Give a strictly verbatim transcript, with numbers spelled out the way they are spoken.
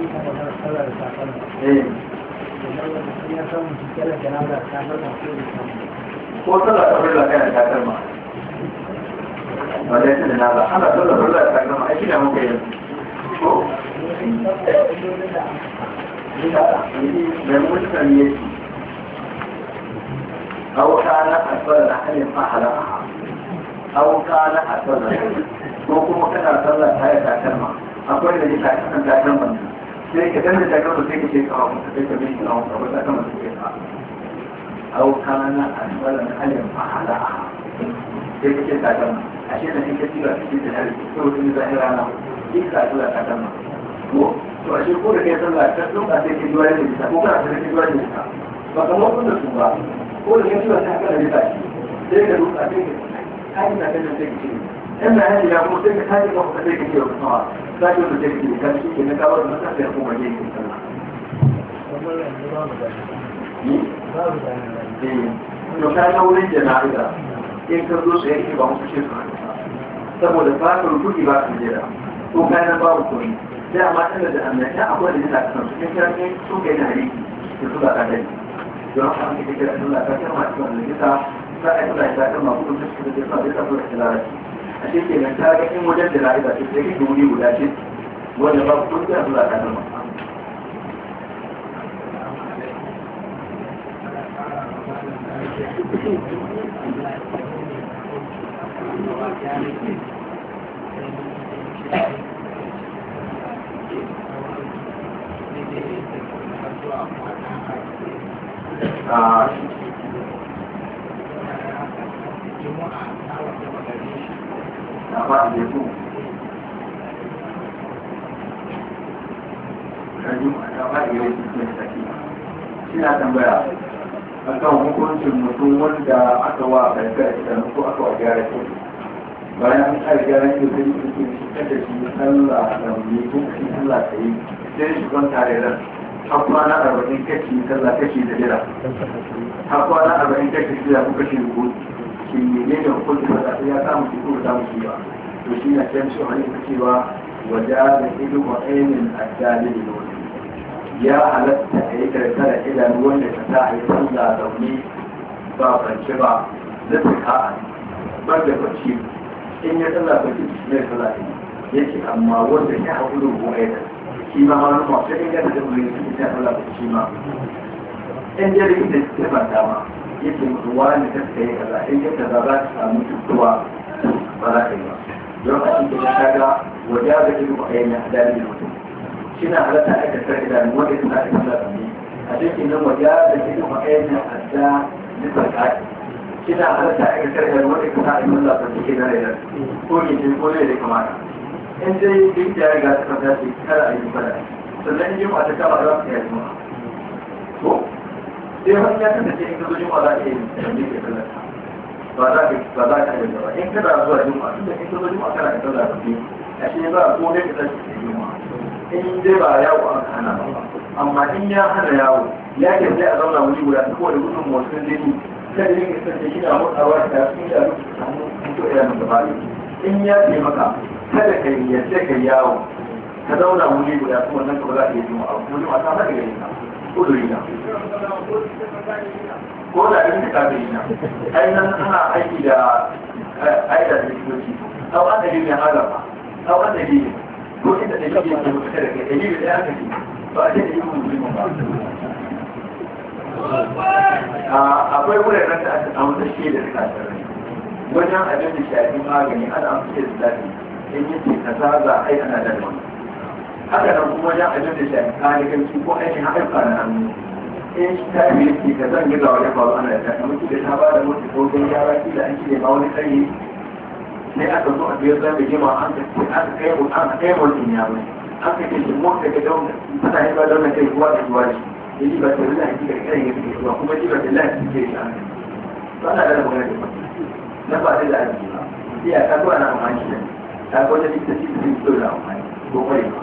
eh ko sallah ta farilla kana takalma ba da yake da na ba ana sallah farilla ta takalma ai kina muka yi ko da mutum yake أو كان أسفل أحد فحلقها أو كان أسفل ko kuma kana sallah ta yi takalma akwai da jika kan takalman sai ka danna takalma sai ka ce ka hawa sai ka bi ka hawa ba takalma sai ka au kana asfala alim fahala sai ka ce takalma ashe da kike tsira cikin da hari to sun zahira na kika sallah takalma ko to ashe ko da kai sallah ta doka sai ka duwa da ko kana sai ka duwa da ba kamar kun da su ba ko da kai sallah ta kana da sai ka duka sai ka kai da kai sai ka ce إما هذه يقول تلك هذه وقت تلك كثير بالصلاة لا يوجد تلك كثير كان شيء إنك أول ما تأتي يقوم عليك السلام وكان أولين جنائزة إن كردوس يأتي بهم تشير سبب الفاكر وكل باك الجنة وكان باب كل لا ما تلد أن لا أقول لله أكثر إن كان سوء ينهريك في صلاة عليك يروح عنك كثير أن الله فاكر ما أكثر من الجنة فأكثر إذا كان مقول تشكل الجنة لتفضل احتلالك a cikin nan ta ga in wajen da ra'ida ce sai kike wuri guda ce wanda ba ku da Allah ta kalma ah apa itu kaji apa ya itu tadi sila tambaya akan hukuncin mutum wanda aka wa daga idan ko aka wa gyara shi bayan an gyara shi da shi ke kada shi sallah da mu ko shi sallah sai sai shi kon tare da hakwa na arba'in kaci sallah kaci da dira hakwa na arba'in kaci da kuka shi ko shi ne da hukuncin da ya samu shi ko da mu shi ba to shi na can shi wani cewa waje da ido wa ainihin addali da ya halatta a yi karkara idanu wanda ka sa a yi sallah zaune ba kwanci ba na tsaka'a ba da kwanci in ya sallah kwanci shi ne sallah ne ya ce amma wanda ya haƙu da rubu aida shi ma ma numa sai in yadda da wuri su ta sallah kwanci ma in ya rikin da ta ban dama ya ce mutu wani ta tsaye kaza in yadda za ta samu cutuwa ba za ka yi ba don a cikin da kaga waje da ido ba ayyana hadari da mutum shina halatta aka tsare da wanda ta aka tsara ne a cikin nan waje da ido ba ayyana hadda da tsaka shina halatta aka tsare da wanda ta aka tsara da cikin da rai ko ne ko ne da kamata in dai duk da ya ga ta fada shi kada a yi fada sannan in jima ta kama za ta yi jima ko sai wani ya kasance in ka zo jima za ta yi da ke kallata ba za ka ba za ka yi ba in kana zuwa juma'a tun da in ka zo juma'a kana da sallah da biyu a shi ba ko ne ka tashi da juma'a in dai ba yawo an hana ba amma in ya hana yawo ya ke sai a zauna wuri guda saboda gudun motsin jini kada yin kasance shi na motsawa da sun da rufe samu mutu ya masa bari in ya ce maka kada ka yi yadda ka yawo ka zauna wuri guda kuma nan ka ba za ka yi juma'a ko juma'a ta haɗa gari ka ko dori na ko da abin da kafin yana ainihin ana aiki da aida da likitoci au an dalilin ya halafa au an dalilin ko inda da shi ke mutu da kai dalilin da ya aka ce ba a ce da yi musulman ba akwai wuraren da aka samu da shi da kasarrai wajen abin da shafi magani ana amfani da zafi in yi ce ka zaza ai ana da wani haka nan kuma wajen abin da shafi kanikanci ko ainihin haɗarfa na hannu in shi ta yi yake ka zan gaza wajen faru ana da ta mutu da ta ba da mutu ko don yara ki da an kile ma wani tsaye sai aka zo a biyar zan da jima an ka kai mu an ka kai mutum ya bai an ka ce shi mota ga don tana yi ba don kai ruwa da ruwa shi ya ji ba ta rila ki da kiran ya fi ruwa kuma ji ba ta lafi ke shi an kai to ana da magana da mutum na ba ta da arziki ba sai a ka zuwa na amfani da ta ga wata likita ci da su da amfani ko kwari ba